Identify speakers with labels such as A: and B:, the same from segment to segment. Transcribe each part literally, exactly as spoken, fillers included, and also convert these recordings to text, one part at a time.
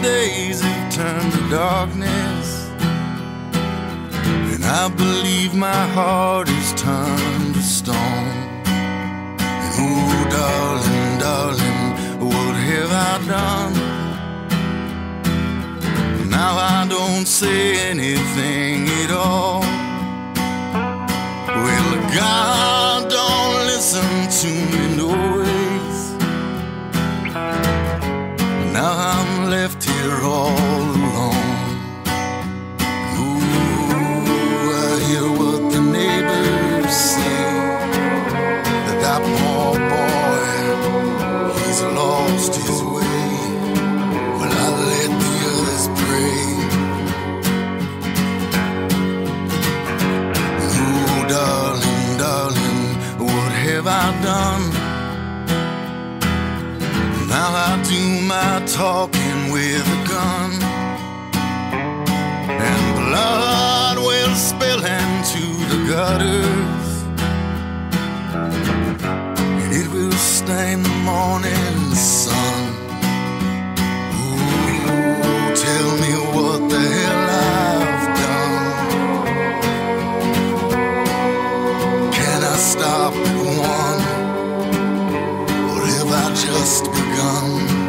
A: days have turned to darkness, and I believe my heart is turned to stone. And oh, darling, darling, what have I done? Now I don't say anything at all. Well, God don't listen to me no ways. Now I'm left here all alone. Ooh, I hear what the neighbors say, that that poor boy, he's lost his way. Well, I let the others pray. Ooh, darling, darling, what have I done? Now I do my talking with a gun, and blood will spill into the gutters, and it will stain the morning sun. Ooh, tell me what the hell I've done. Can I stop at one, or have I just begun?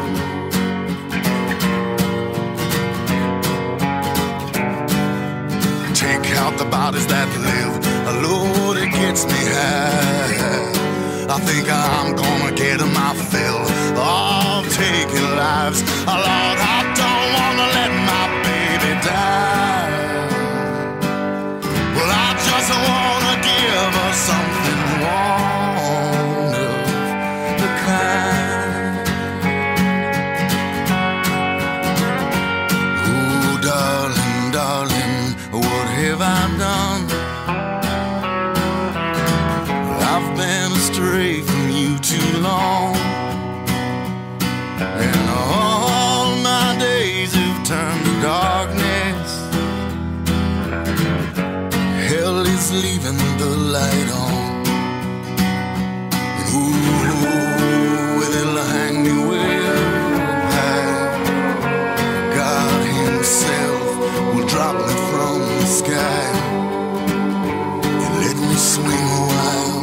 A: Take out the bodies that live, Lord, it gets me high. I think I'm gonna get my fill of taking lives. Oh, Lord, I don't wanna let my baby die. Well, I just wanna give her something one of the kind. Oh, darling, darling, what have I done? I've been astray from you too long, and all my days have turned to darkness. Hell is leaving the light on, and ooh, it'll hang me way high. God himself will drop me from the sky and let me swing a while.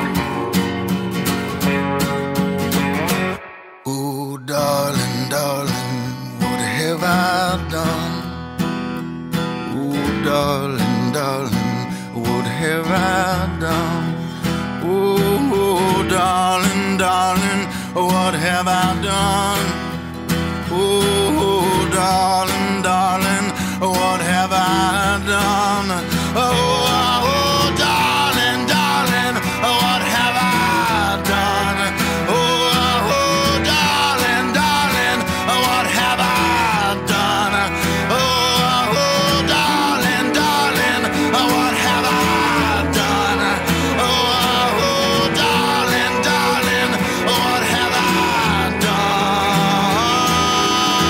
A: Oh, darling, darling, what have I done? Oh, darling, darling, what have I done? Oh, darling, darling, what have I done?